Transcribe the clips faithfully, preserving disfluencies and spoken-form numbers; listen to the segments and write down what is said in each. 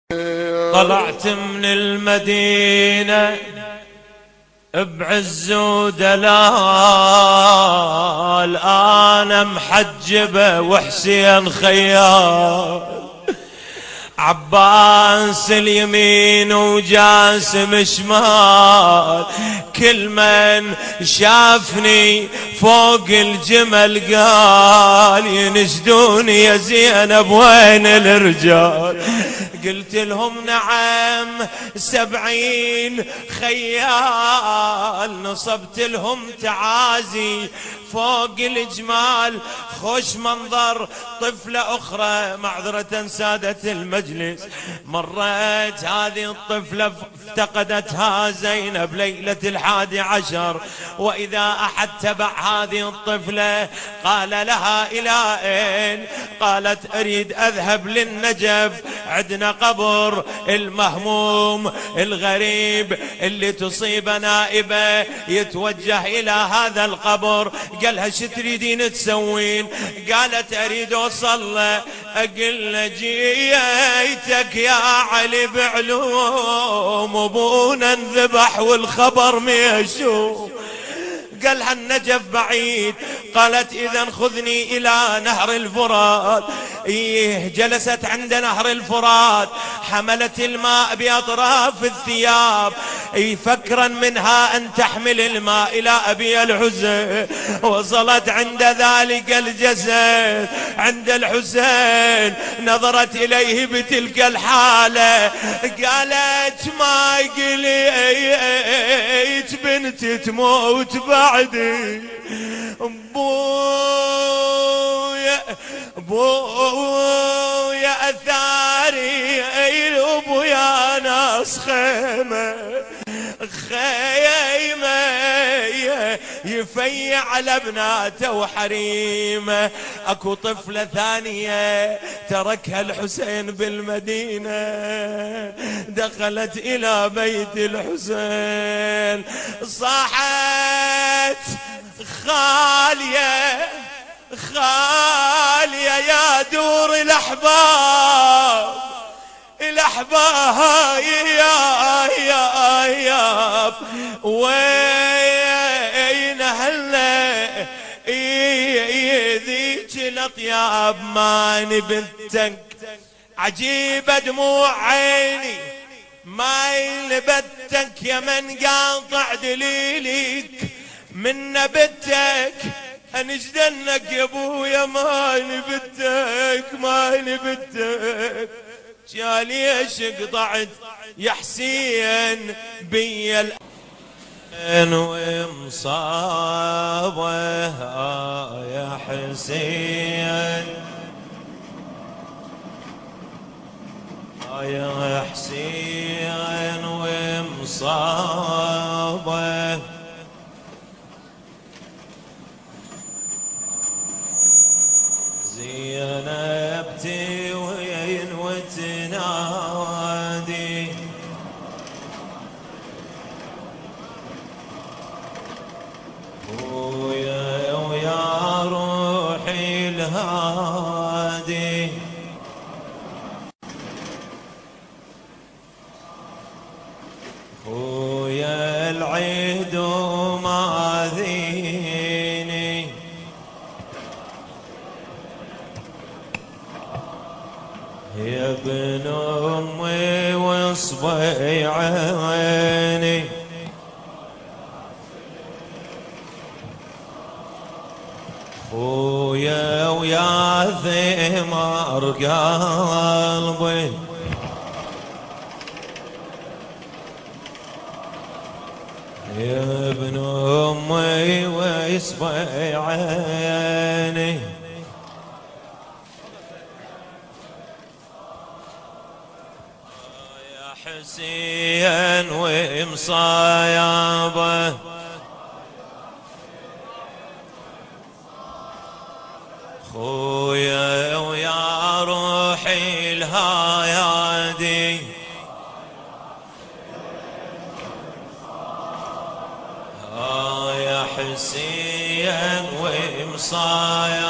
طلعت من المدينة بعز ودلال، أنا محجبة وحسين خيال، عباس اليمين وجاسم شمال، كل من شافني فوق الجمل قال ينشدوني يا زينب وين الرجال. قلت لهم نعم سبعين خيال، نصبت لهم تعازي فوق الجمال. خوش منظر طفلة أخرى، معذرة سادة المجلس، مرت هذه الطفلة افتقدتها زينب ليلة الحادي عشر، وإذا أحد تبع هذه الطفلة قال لها إلى أين؟ قالت أريد أذهب للنجف، عندنا قبر المهموم الغريب اللي تصيب نائبة يتوجه إلى هذا القبر. قالها شو تريدين تسوين؟ قالت أريد أوصل أقل جيتك يا علي بعلوم، أبونا انذبح والخبر ميشوف. قالها النجف بعيد. قالت إذن خذني إلى نهر الفرات. إيه جلست عند نهر الفرات، حملت الماء بأطراف الثياب، إيه فكرا منها أن تحمل الماء إلى أبي الحسين. وصلت عند ذلك الجسد عند الحسين، نظرت إليه بتلك الحالة، قالت ما قليت بنتي تموت بعدي، بويا بويا أثاري وبويا ناس خيمة خيمة يفيع على بناته وحريمه. اكو طفلة ثانية تركها الحسين بالمدينة، دخلت الى بيت الحسين، صاحت خالية خالية يا دور الأحباب الأحباب يا يا يا وين هلا ذيك الأطياب ماني بنتك. عجيبة دموع عيني ما يلبتك يا من قاطع دليلك من نبتك، انجدنك يا ابويا ما نبتك ما نبتك. يا ليش قطعت يا حسين بي الأن ومصابه يا حسين يا حسين ومصابه. زينب توين وتنادي ويا ويا روحي الهادي، خويا العيد وما ذيني، يا ابن امي واصبعي عيني، خويا ويا ثمر قلبي، يا ابن امي واصبعي عيني. حسين ومصايبه خويا ويا روحي الهادي، يا حسين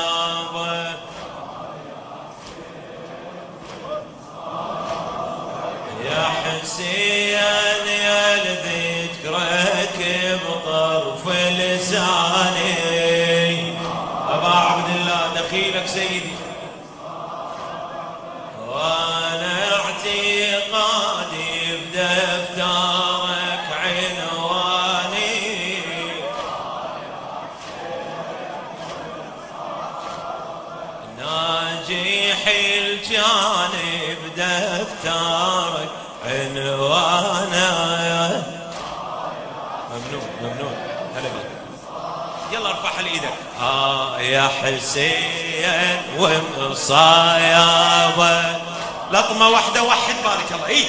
ومصايبه حسين يا ذكرك بطرف لساني. أبا عبد الله دخيلك سيدي. وانا اعتقادي بدفترك عنواني، ناجح الجانب دفترك عنوانا. ممنون ممنون هلا بيك. يلا ارفعها لايدك. ها يا حسين ومصايبه، لطمه واحده وحد بارك الله. اي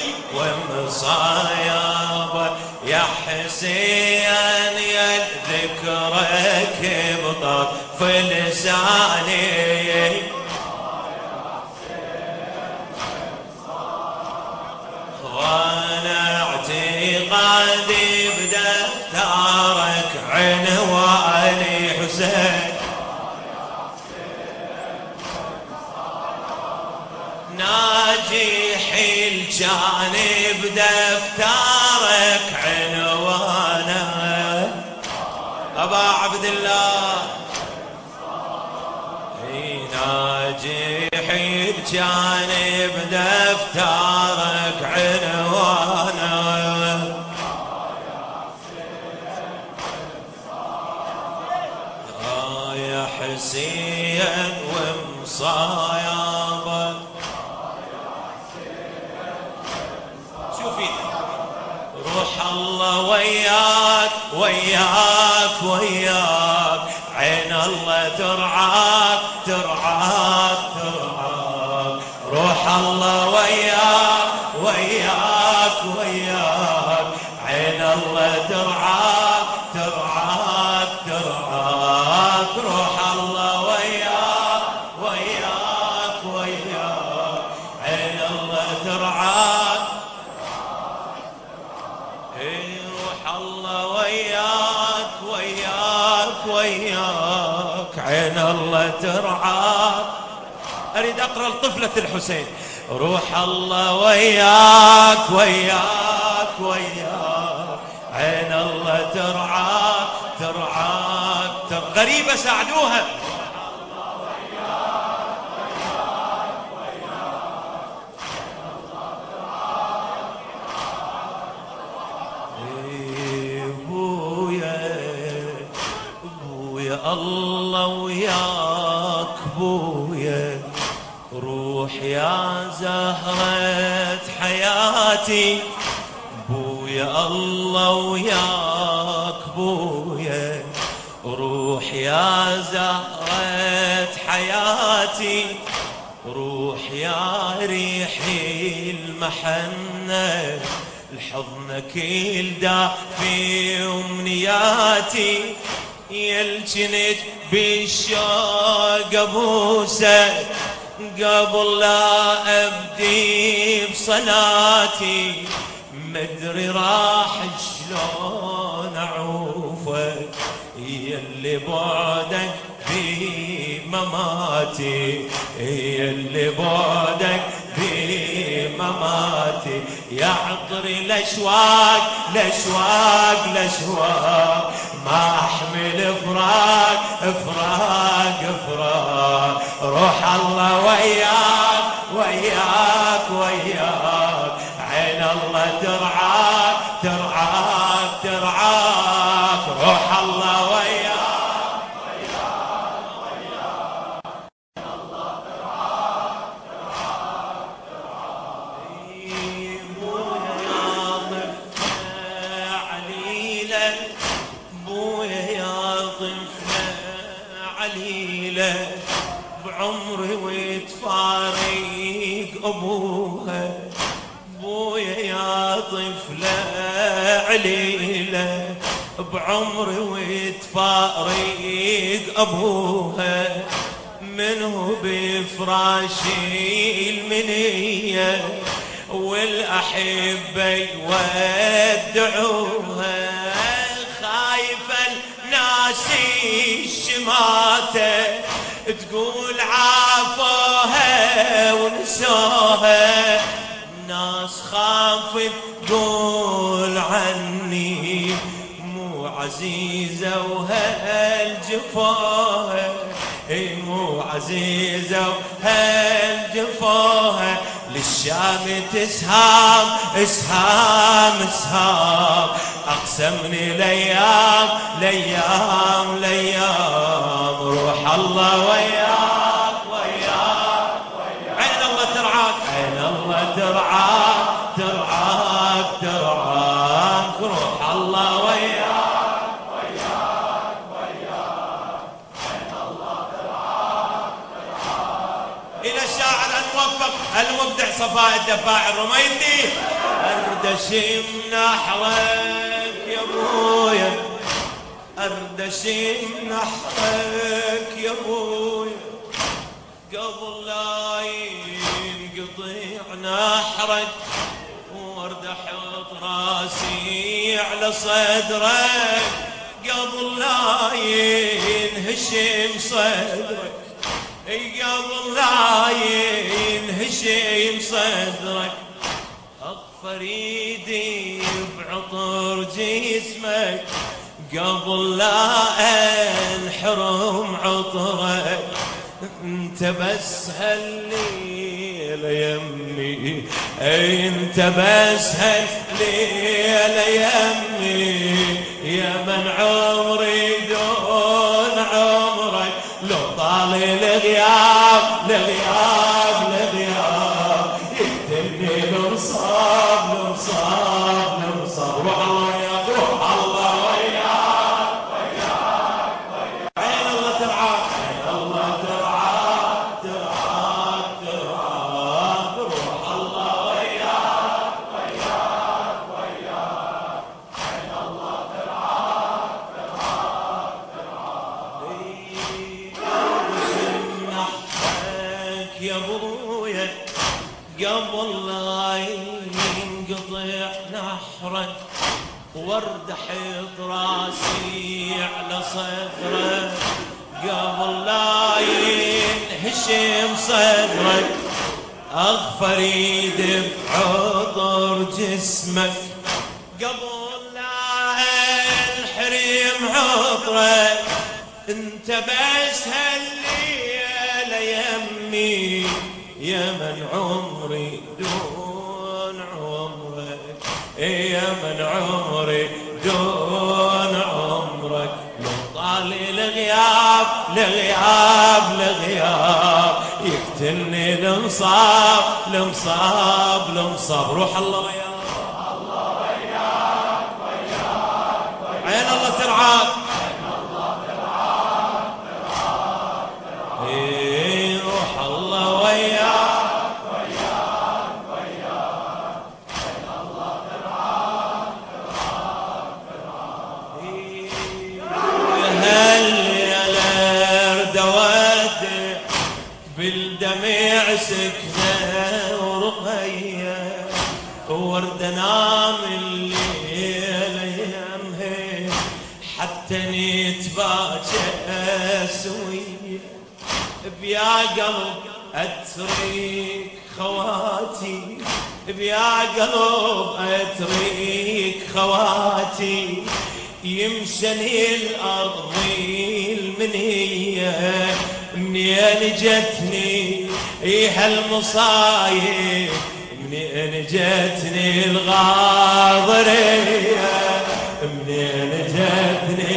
ومصايبه يا حسين يا ذكرك بطرف لساني، وانا اعتقادي بدفترك عنواني حسين، ناجح الجانب دفترك عنوانه. أبا عبد الله ناجح الجانب دفترك عنوانه. آه يا حسين ومصايبك. روح الله وياك وياك وياك، عين الله ترعاك ترعاك ترعاك. روح الله وياك وياك وياك، عين الله ترعاك ترعاك ترعاك. روح الله وياك وياك وياك، عين الله ترعاك. روح الله وياك وياك وياك، عين الله ترعاك. أريد أقرأ لطفلة الحسين. روح الله وياك وياك وياك، عين الله ترعاك ترعاك ترعاك. غريبة ساعدوها. الله وياك بويا، روح يا زهرة حياتي بويا. الله وياك بويا، روح يا زهرة حياتي، روح يا ريح المحنة، لحضنك يلدع في أمنياتي. يلجنت بالشوق ابوسه قبل لا ابدي بصلاتي، مدري راح شلون اعوفك يلي بعدك بمماتي، يلي بعدك بمماتي. يا عطري الاشواق الاشواق الاشواق، ما احمل فراق فراق فراق. روح الله وياك وياك وياك، عين الله ترعاك ترعاك ترعاك. روح الله وياك وياك وياك، عين الله ترعاك ترعاك ترعاك. بويا يا طفلة عليلة، بويا يا طفلة عليلة، بعمري وتفارق ابوها. بويا يا طفلة عليلة، بعمري وتفارق ابوها. منه بفراشي المنية والاحبة يودعوها، خايفة ناسي الشماتة تقول عافوها ونسوها. ناس الناس خاف تقول عني مو عزيزة وهالجفاها، مو عزيزة وهالجفاها، للشام تسهام اسهام اسهام، اقسمني الايام الايام الايام، روح الله وياك وياك وياك، عين الله ترعاك عين الله ترعاك ترعاك ترعاك، روح الله وياك وياك وياك، عين الله ترعاك ترعاك. الى الشاعر الموفق المبدع صفاء الدفاع الرميدي، اردشي منحرك يا ابويا، اردشي منحرك يا ابويا، قبل لا ينقطع نحرك، وارد احط راسي على صدرك، قبل لا ينهشم صدرك، قبل لا ينهشم صدرك، اغفر ايدي بعطر جسمك، قبل لا انحرم عطرك، انت بس هالليلة يمي، انت بس هالليلة يمي، يا من عمري دون عمرك، لو طال الغياب لغياب لغياب، يقتلني لمصاب لمصاب لمصاب، روح الله وياك روح الله وياك وياك وياك، عين الله ترعاك عين الله ترعاك ترعاك ترعاك، روح الله وياك وياك وياك، عين الله ترعاك ترعاك ترعاك. يا ابويا قبل لا ينقطع نحرك، وارد احط راسي على صدرك، قبل لا ينهشم صدرك، اغفر ايد بعطر جسمك، قبل لا انحرم عطرك، انت بس هالليلة يمي، يا من عمري دون عمرك، يا من عمري دون عمرك، لو طال الغياب لغياب لغياب، يقتلني لمصاب لمصاب لمصاب، روح الله وياك الله وياك وياك وياك، عين الله ترعاك عين الله ترعاك ترعاك ترعاك، روح الله وياك وياك وياك، عين الله ترعاك ترعاك ترعاك. هل يا الارد ودع بالدمع سكنه ورقيه، ورد نام الليل يمها، حتى نتباكى سويه، بيا قلب اتريك خواتي، بيا قلب اتريك خواتي، يمشني الارض المنيه، منين جتني هالمصايب، منين جتني الغاضريه، منين جتني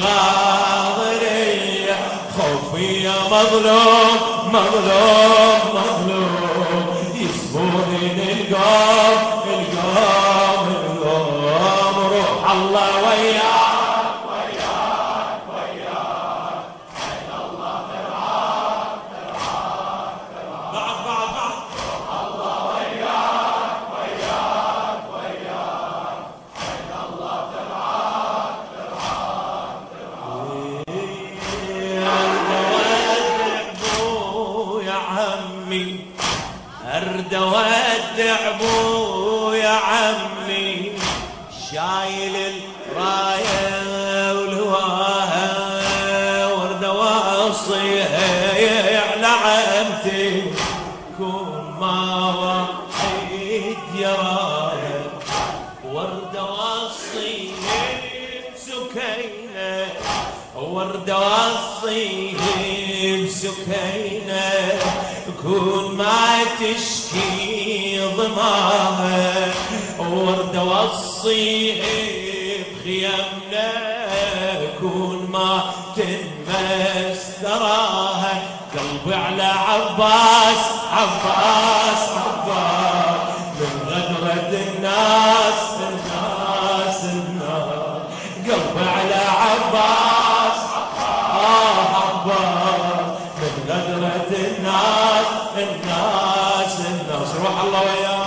غاضريه، خوفي يا مظلوم مظلوم مظلوم، يسبوني القوم القوم القوم، روح الله وياك وياك وياك، عين الله ترعاك ترعاك ترعاك، بعد بعد بعد، روح الله وياك وياك وياك، عين الله ترعاك ترعاك ترعاك. ارد اودع ابويا عمي، شايل الرايه ولواها، وارد اوصيها على عمتي، كون ما وحيت يراها وردة وصيه بسكينة وردة وصيه بسكينة كون ما تشكي ضماها وردة وصيه بخيمنا كون ما تنمس ثراها قلبي على عباس عباس عباس من غدرة الناس الناس الناس قلبي على عباس آه عباس من غدرة الناس الناس الناس روح الله وياك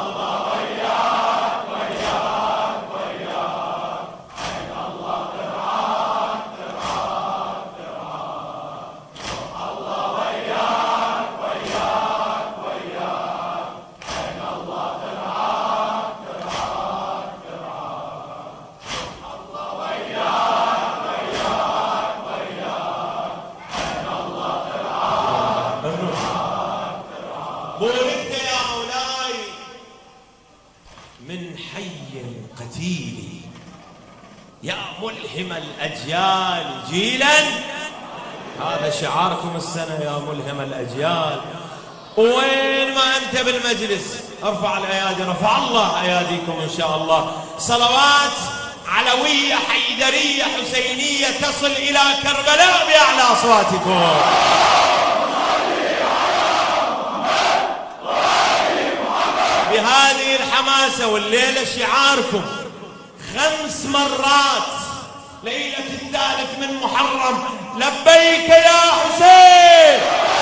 بولدت يا مولاي من حي قتيل يا ملهم الأجيال جيلا هذا شعاركم السنة يا ملهم الأجيال وين ما أنت بالمجلس ارفع الأيادي رفع الله أياديكم إن شاء الله صلوات علوية حيدرية حسينية تصل إلى كربلاء بأعلى أصواتكم بهذه الحماسة والليلة شعاركم خمس مرات ليلة الثالث من محرم لبيك يا حسين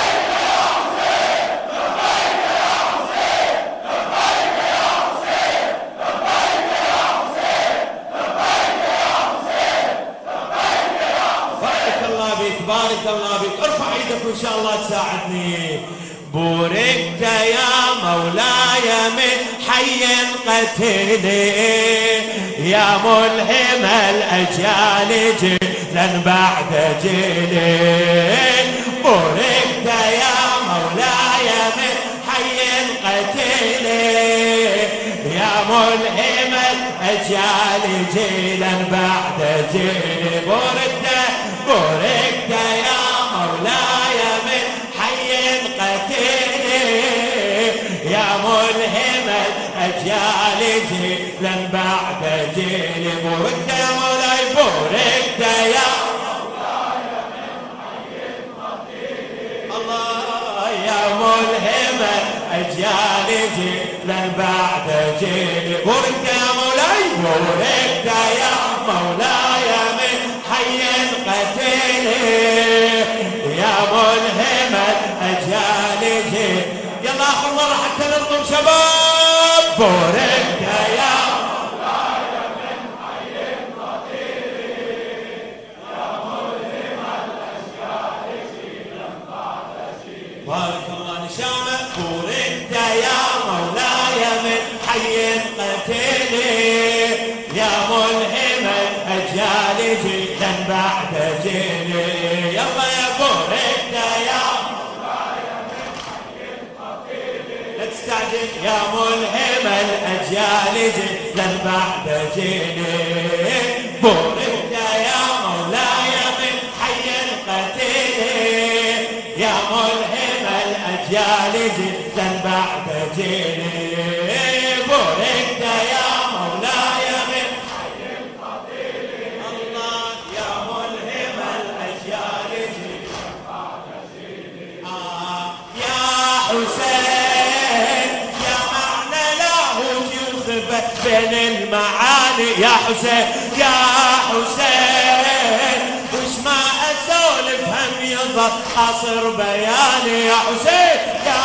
بارك الله بك بارك الله بك ارفع ايدك وان شاء الله تساعدني بوركت يا مولاي من حي قتيلي يا ملهم الأجيال جيلا بعد جيلي بوركت يا مولاي من حي قتيلي يا ملهم الأجيال جيلا بعد جيلي بوركت بوركت يا مولاي من حي قتيلي يا ملهم الأجيال جيلا بعد جيل بوركت يا مولاي بوركت يا مولاي من حي قتيلي الله يا ملهم الأجيال جيلا بعد جيل بوركت يا مولاي بوركت يا مولاي من حي قتيلي يا ملهم الأجيال جيل يلا آخر مرة حتى نرقم شباب بوركت يا مولاي من حي قتيلي يا ملهم الأجيال جيلا بعد جيل بارك الله نشامة بوركت يا مولاي من حي قتيلي يا ملهم الأجيال جيلا بعد جيل يلا يا بوركت يا تستعجل يا ملهم الأجيال جيلا بعد جيلي بوركت يا مولاي من حي قتيلي يا ملهم الأجيال جيلا بعد جيلي بوركت يا مولاي من حي قتيلي الله يا ملهم الأجيال جيلا بعد جيلي آه يا حسين بين المعاني يا حسين يا حسين وش ما اسولف هم يظل قصر بياني يا حسين يا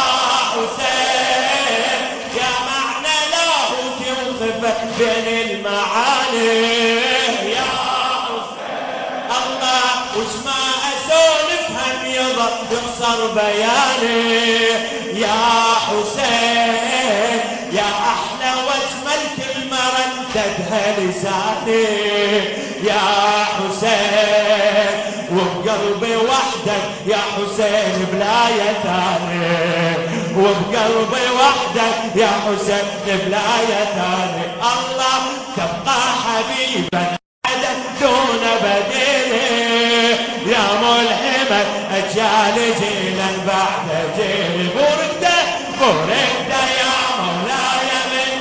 حسين يا معنى لاهوت يوصف بين المعاني يا حسين الله وش ما اسولف هم يظل يقصر بياني يا حسين يا احلى واجمل كلمه رددها لساني يا حسين وبقلبي وحدك يا حسين بلا ثاني وبقلبي وحدك يا حسين بلاية ثاني. الله تبقى حبيبا دون بديل يا ملهمة أجيال جيلا بعد جيل. بوركته بوركته يا مولاي من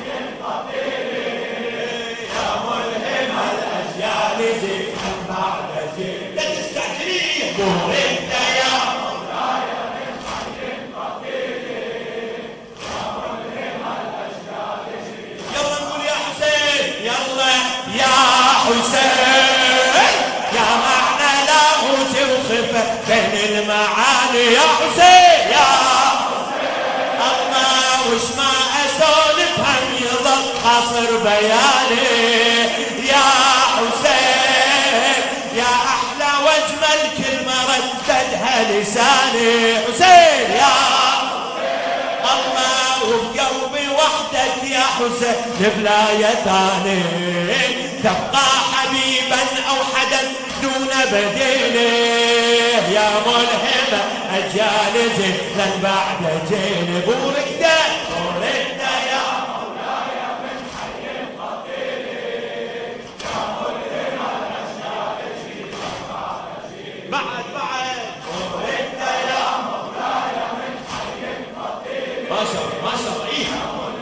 يا ملهمة الأجيال جيلا بعد جيل. لا تستعجلين بوركته يا مولاي من حي قتيل يا ملهمة الأجيال جيلا. يلا نقول يا حسين يلا يا حسين يا معنى لاهوت وخفة بين المعاني يا حسين يا حسين. الله وش ما اسولف هم يظل قصر بياني يا حسين يا احلى واجمل كلمة رددها لساني حسين يا حسين. الله وبقلبي وحدك يا حسين بلاية ثاني. تبقى حبيبا او حدا دون بديله يا ملهمة اجيال جيلا بعد جيل. بوركته بوركته يا مولاي من حي قتيل يا ملهمة الاجيال جيلا بعد جيل. بعد بعد بوركته يا مولاي من حي قتيل. ما شاء الله ما شاء الله إيه.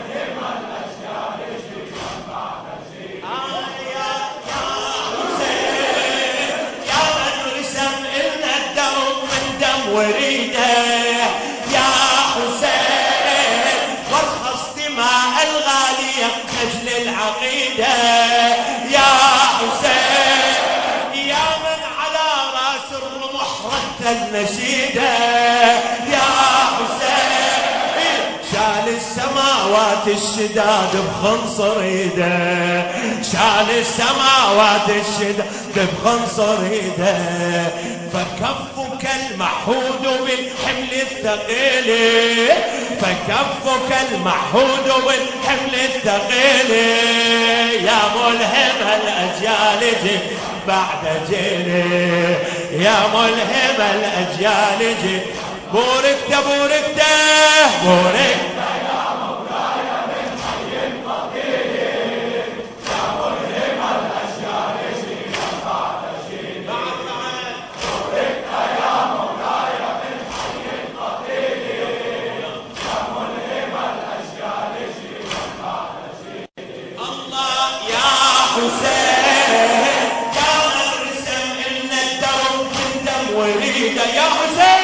وريده يا حسين وارخص دماء الغالية نجل العقيدة يا حسين يا من على راس الرمح رد النشيدة يا حسين شال السماوات الشداد بخنصر ايده شال السماوات الشداد بخنصر ايده. فكفك المحود بالحمل الثقيل فكفك المحود بالحمل الثقيل يا ملهم الأجيال جيل بعد جيل يا ملهم الأجيال جيل. بوركته بوركته بوركته يا مولاي من حي قتيل يا ملهم الأجيال جيل بعد جيل. بعد بعد بوركته يا مولاي من حي قتيل يا ملهم الأجيال جيل بعد جيل. الله يا حسين يا من رسم إن الدرب من دم وريده يا حسين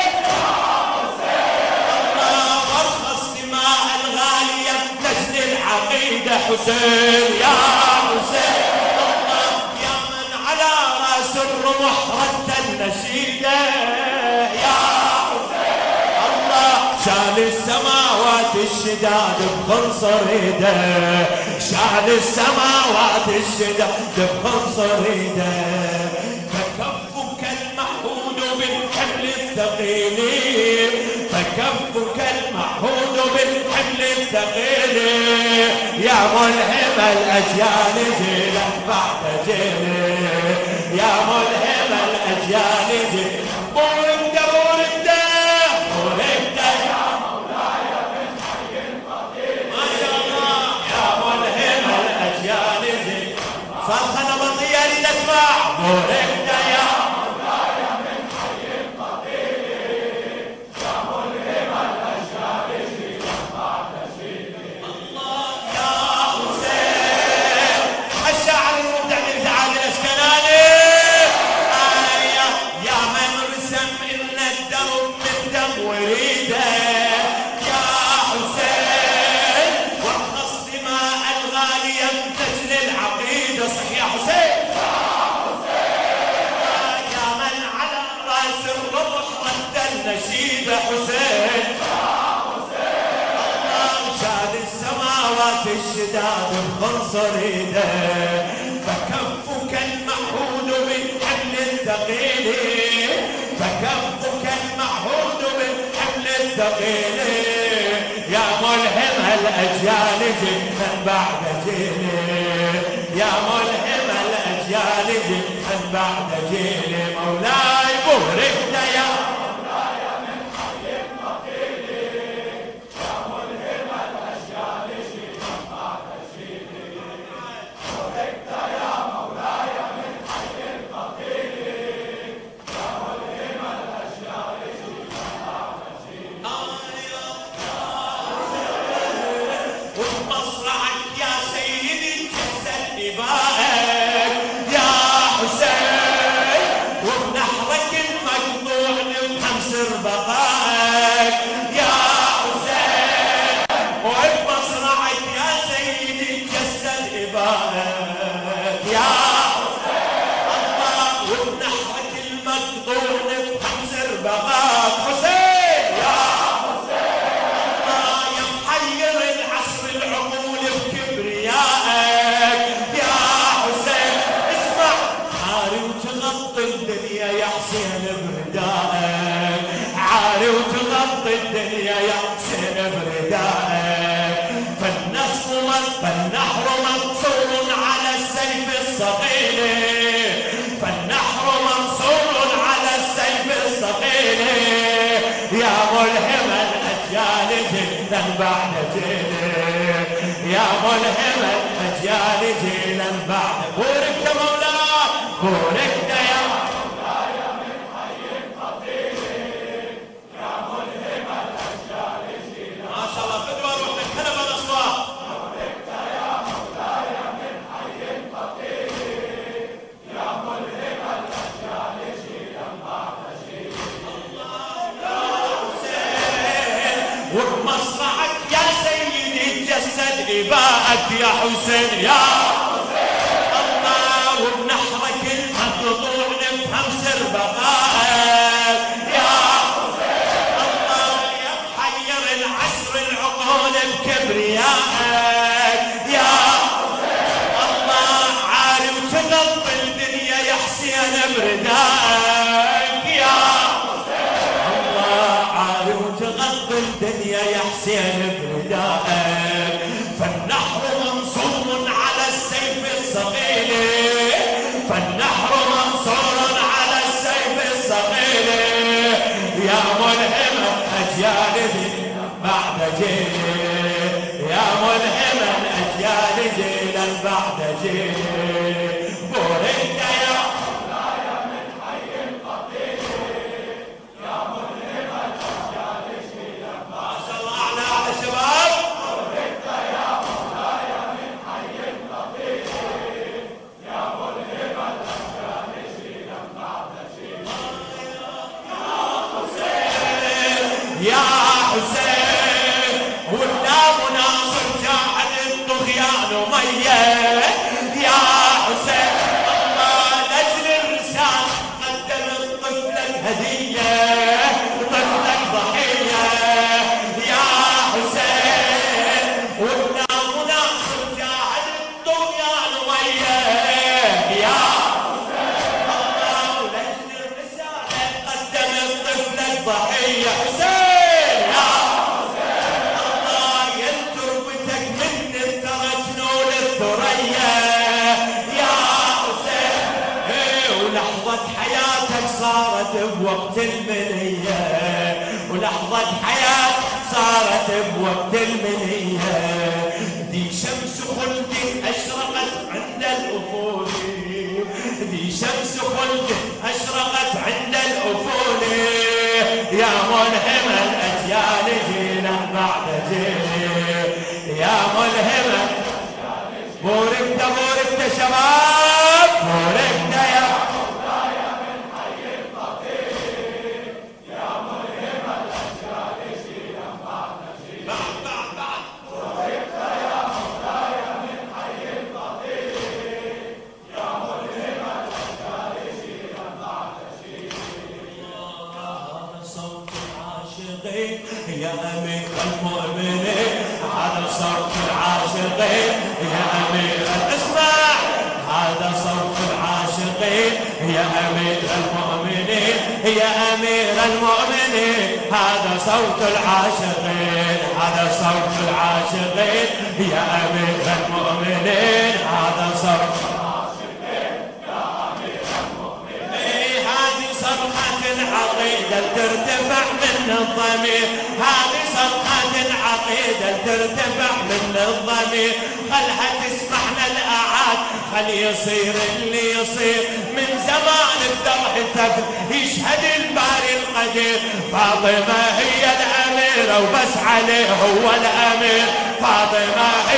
حسين يا حسين الله يا من على راس الرمح رد النشيدة يا حسين الله شال السماوات الشداد بخنصر ايده شال السماوات الشداد بخنصر ايده. فكفك المحمود بالحمل الثقيل فكفك المحمود بالحمل الثقيل يا ملهم الأجيال جيلا بعد جيل يا ملهم الأجيال جيلا. بوركته بوركته بوركته يا مولاي من حي قتيل ما شاء الله يا ملهم الأجيال جيلا. صرخة نبطية لنسمع بوركته يا مولاي من حي قتيل يا ملهم الأجيال جيلا بعد جيل. الشاعر المبدع من سعاد الاسكناني آية يا من رسم إن الدرب من دم وريده يا حسين وارخص دماء الغالية نجل العقيدة. صح يا حسين يا من على راس الرمح رد النشيدة حسين السماوات الشداد بخنصر ايده. فكفك المعهود بالحمل الثقيل فكفك المعهود بالحمل الثقيل يا ملهم الأجيال جيلا بعد جيل يا ملهم الأجيال جيلا بعد جيل. مولاي بوركته يا مولاي من حي قتيل وبمصرعك يا سيدي جسد إبائك يا حسين، وبنحرك المقطوع نفهم سر بقائك يا حسين، وبمصرعك يا سيدي جسد إبائك يا حسين الله، وبنحرك المقطوع نفهم سر بقائك حسين يا حسين الله، يا محير العصر العقول بكبريائك يا حسين، اسمع عاري وتغطي الدنيا يا حسين بردائك، عاري وتغطي الدنيا يا حسين بردائك، فالنصر فالنحر منصور على السيف الصقيل، فالنحر منصور على السيف الصقيل، يا ملهم الأجيال جيلا بعد جيل، يا ملهم الأجيال جيلا بعد. بورك يا مولاي بورك يا مولاي من حي قدير، يا ملهم الأجيال جيلا. ما شاء الله فدوى روح من كلب الأصوات. بورك يا مولاي من حي قدير، يا ملهم الأجيال جيلا بعد جيل. الله يا حسين، وبمصرعك يا سيدي جسد إبائك يا حسين يا حسين الله، وبنحرك المقطوع نفهم سر بقائك يا حسين الله، يا محير العصر العقول بكبريائك يا حسين الله، عاري وتغطي الدنيا يا حسين بردائك يا حسين الله، عاري وتغطي الدنيا يا حسين بردائك، فالنحر منصور على السيف الصقيل، فالنحر منصور على السيف الصقيل، يا ملهم الأجيال جيلا بعد جيل، يا ملهم الأجيال جيلا بعد جيل. بورك يا مولاي من حي قدير، يا ملهم الأجيال جيلا. ما شاء الله أعلى أعلى شباب. بورك يا مولاي من حي قدير، يا ملهم الأجيال جيلا بعد جيل. يا حسين يا حسين، ولا مناصر جاعل الطغيان ميت يا حسين الله، لأجل الرسالة قدم طفلك هدية وطفلك ضحية يا حسين، ولا مناصر جاعل الطغيان ميت يا حسين الله، ولأجل الرسالة قدم طفلك ضحية حسين يا حسين الله، يا تربتك من الثرى جنون الثريا يا حسين، ولحظة حياتك صارت بوقت المنية، ولحظة حياتك صارت بوقت المنية، دي شمس خلد أشرقت عند الأفول، دي شمس خلد أشرقت عند الأفول، يا ملهم الأجيال جيلا بعد جيل، يا ملهم. بوركت بوركت شباب، بوركت يا مولاي من حي قدير، يا ملهم الأجيال جيلا بعد جيل. بعد بعد بعد. بوركت يا مولاي من حي قدير، يا ملهم الأجيال جيلا بعد جيل. هذا صوت العاشقين يا أمير المؤمنين، هذا صوت العاشقين يا أمير. اسمع هذا صوت العاشقين يا أمير المؤمنين، يا أمير المؤمنين، هذا صوت العاشقين، هذا صوت العاشقين يا أمير المؤمنين، هذا صوت العاشقين يا أمير المؤمنين. هذه صرخة العقيدة ترتفع من الضمير، هذه صرخة العقيدة ترتفع من الضمير، خلها تسمعنا الأعاد، خل يصير اللي يصير من زمان الدرح تفل، يشهد الباري القدير، فاطمة هي الأميرة وبس عليه هو الأمير، فاطمة هي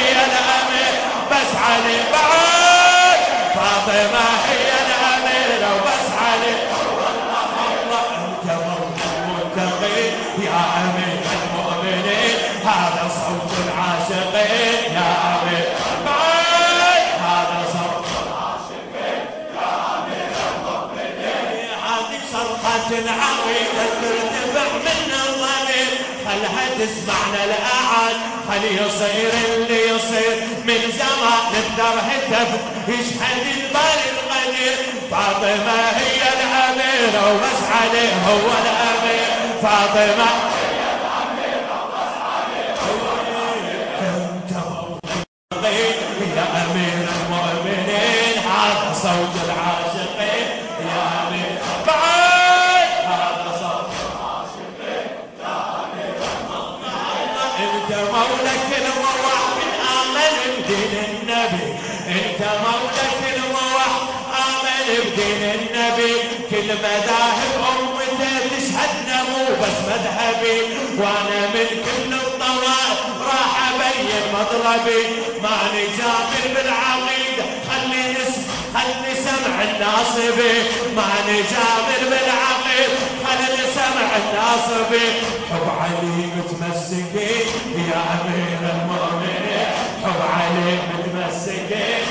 علي بعد فاطمة هي الأميرة وبس علي الله أنت المتقي يا أمير المؤمنين هذا صوت العاشقين يا أمير بعد هذا صوت العاشقين يا أمير المؤمنين هذه صرخة عريضة ترتفع من الضمير خلها تسمعنا الأعاد خل يصير اللي يصير من زمان نقدر هتف يشحن البال الغدير فاطمة هي الأميرة وبس عليه هو الأمير فاطمة هي الأميرة وبس عليه هو أنت مولاي يا أمير المؤمنين هذا صوت العاشقين يا أمير بعد هذا صوت العاشقين يا أمير انت مولا كل واحد آمن بدين النبي انت مولا كل واحد آمن بدين النبي كل مذاهب امته تشهدنا مو بس مذهبي وانا من كل الطوائف راح ابين مطلبي ماني جابر بالعقيده خلي نسمع خلي سمع الناصبي ماني جابر بالعقيده خلي سمع الناصبي حب علي متمسكين يا أمير المؤمنين حب علي متمسكين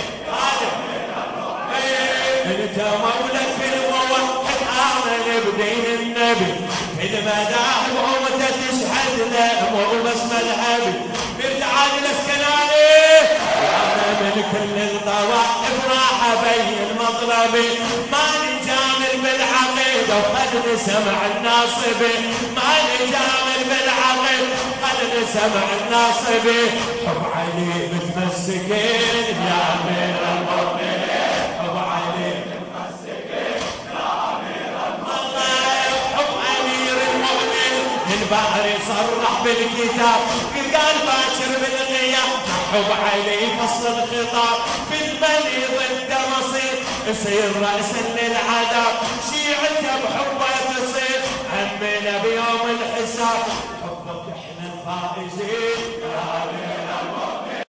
انت مولا كل واحد آمن بدين النبي كل مذاهب امته تشهد له مو بس مذهبي بتعال الاسكناني وانا من كل الطوائف راح ابين مطلبي ماني جامل بالعقيده وخدني سمع الناصبي ماني جامل بالعقيده خدني سمع الناصبي حب علي متمسكين يا امير المؤمنين حب علي متمسكين يا امير المؤمنين حب امير المؤمنين البحر صرح بالكتاب قال باكر بالغياب حب علي فصل الخطاب بالبني ضد مصير يصير رأسا للعذاب شيعته بحبه تصير همنا بيوم الحساب حبك احنا الفائزين